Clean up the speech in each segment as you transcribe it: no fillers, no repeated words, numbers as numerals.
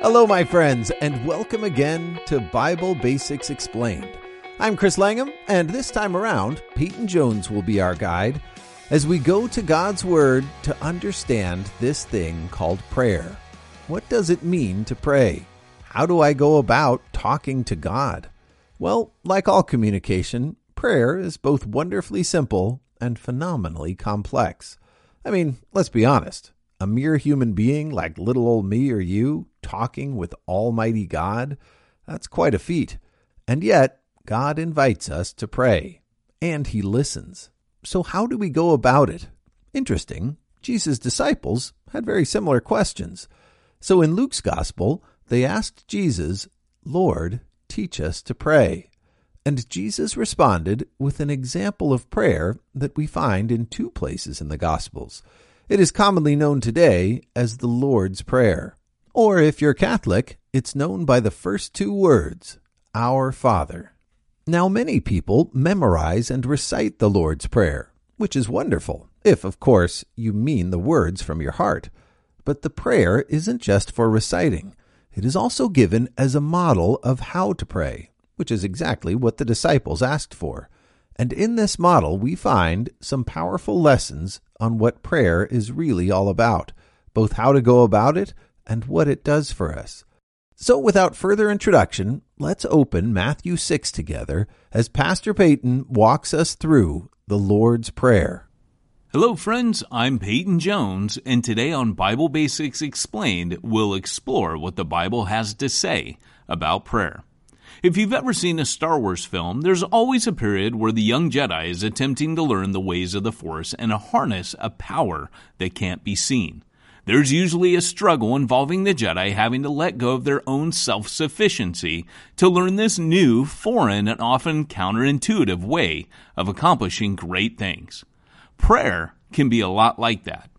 Hello, my friends, and welcome again to Bible Basics Explained. I'm Chris Langham, and this time around, Peyton Jones will be our guide as we go to God's Word to understand this thing called prayer. What does it mean to pray? How do I go about talking to God? Well, like all communication, prayer is both wonderfully simple and phenomenally complex. I mean, let's be honest. A mere human being like little old me or you talking with Almighty God, that's quite a feat. And yet, God invites us to pray, and He listens. So how do we go about it? Interesting, Jesus' disciples had very similar questions. So in Luke's Gospel, they asked Jesus, "Lord, teach us to pray." And Jesus responded with an example of prayer that we find in two places in the Gospels. It is commonly known today as the Lord's Prayer. Or if you're Catholic, it's known by the first two words, Our Father. Now, many people memorize and recite the Lord's Prayer, which is wonderful, if, of course, you mean the words from your heart. But the prayer isn't just for reciting. It is also given as a model of how to pray, which is exactly what the disciples asked for. And in this model, we find some powerful lessons on what prayer is really all about, both how to go about it and what it does for us. So without further introduction, let's open Matthew 6 together as Pastor Peyton walks us through the Lord's Prayer. Hello friends, I'm Peyton Jones, and today on Bible Basics Explained, we'll explore what the Bible has to say about prayer. If you've ever seen a Star Wars film, there's always a period where the young Jedi is attempting to learn the ways of the Force and to harness a power that can't be seen. There's usually a struggle involving the Jedi having to let go of their own self-sufficiency to learn this new, foreign, and often counterintuitive way of accomplishing great things. Prayer can be a lot like that.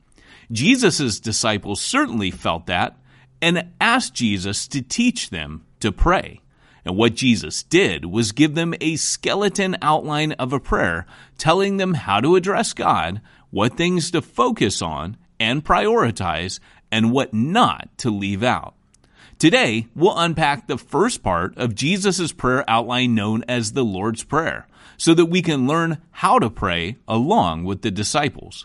Jesus' disciples certainly felt that and asked Jesus to teach them to pray. And what Jesus did was give them a skeleton outline of a prayer, telling them how to address God, what things to focus on and prioritize, and what not to leave out. Today, we'll unpack the first part of Jesus' prayer outline known as the Lord's Prayer, so that we can learn how to pray along with the disciples.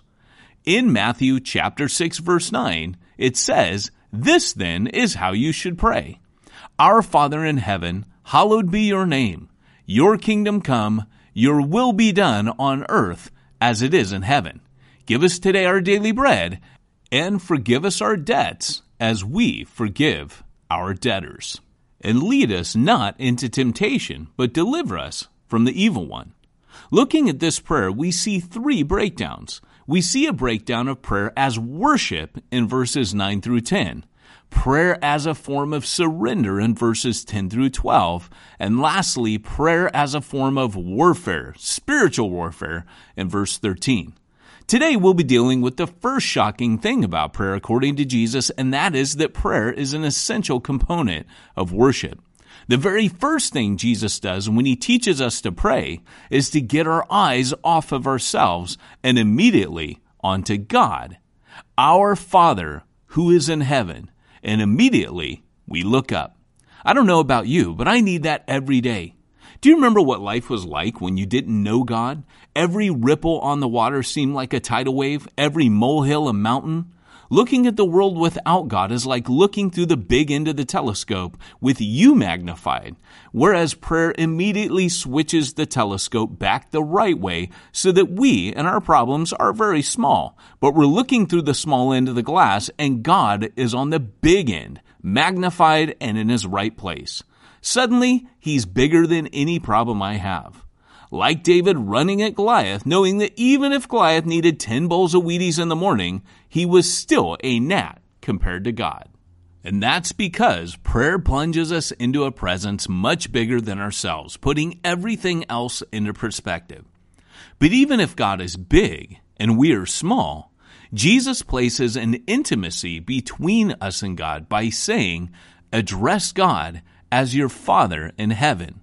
In Matthew chapter 6, verse 9, it says, "This then is how you should pray. Our Father in heaven, hallowed be your name. Your kingdom come, your will be done on earth as it is in heaven. Give us today our daily bread, and forgive us our debts as we forgive our debtors. And lead us not into temptation, but deliver us from the evil one." Looking at this prayer, we see three breakdowns. We see a breakdown of prayer as worship in verses 9 through 10. Prayer as a form of surrender in verses 10 through 12, and lastly, prayer as a form of warfare, spiritual warfare, in verse 13. Today we'll be dealing with the first shocking thing about prayer according to Jesus, and that is that prayer is an essential component of worship. The very first thing Jesus does when He teaches us to pray is to get our eyes off of ourselves and immediately onto God. Our Father who is in heaven. And immediately, we look up. I don't know about you, but I need that every day. Do you remember what life was like when you didn't know God? Every ripple on the water seemed like a tidal wave, every molehill a mountain. Looking at the world without God is like looking through the big end of the telescope with you magnified, whereas prayer immediately switches the telescope back the right way so that we and our problems are very small, but we're looking through the small end of the glass and God is on the big end, magnified and in His right place. Suddenly, He's bigger than any problem I have. Like David running at Goliath, knowing that even if Goliath needed 10 bowls of Wheaties in the morning, he was still a gnat compared to God. And that's because prayer plunges us into a presence much bigger than ourselves, putting everything else into perspective. But even if God is big and we are small, Jesus places an intimacy between us and God by saying, "Address God as your Father in heaven."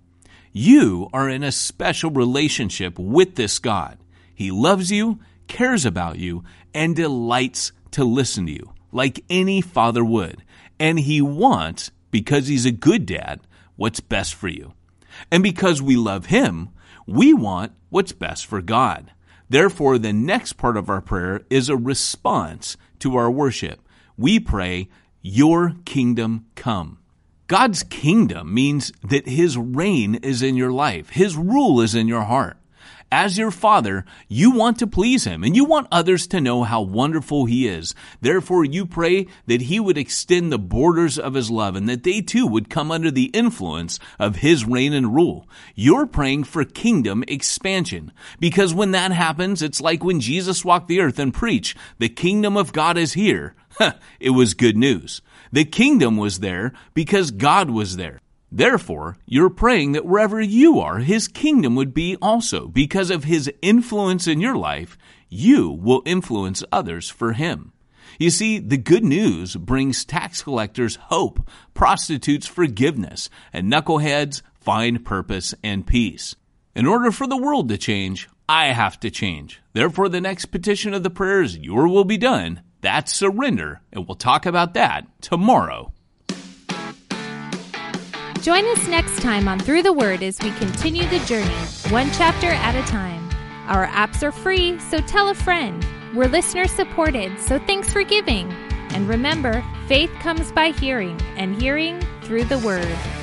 You are in a special relationship with this God. He loves you, cares about you, and delights to listen to you, like any father would. And He wants, because He's a good dad, what's best for you. And because we love Him, we want what's best for God. Therefore, the next part of our prayer is a response to our worship. We pray, "Your kingdom come." God's kingdom means that His reign is in your life. His rule is in your heart. As your Father, you want to please Him, and you want others to know how wonderful He is. Therefore, you pray that He would extend the borders of His love, and that they too would come under the influence of His reign and rule. You're praying for kingdom expansion, because when that happens, it's like when Jesus walked the earth and preached, "The kingdom of God is here." It was good news. The kingdom was there because God was there. Therefore, you're praying that wherever you are, His kingdom would be also. Because of His influence in your life, you will influence others for Him. You see, the good news brings tax collectors hope, prostitutes forgiveness, and knuckleheads find purpose and peace. In order for the world to change, I have to change. Therefore, the next petition of the prayer is, "Your will be done." That's surrender, and we'll talk about that tomorrow. Join us next time on Through the Word as we continue the journey, one chapter at a time. Our apps are free, so tell a friend. We're listener-supported, so thanks for giving. And remember, faith comes by hearing, and hearing through the Word.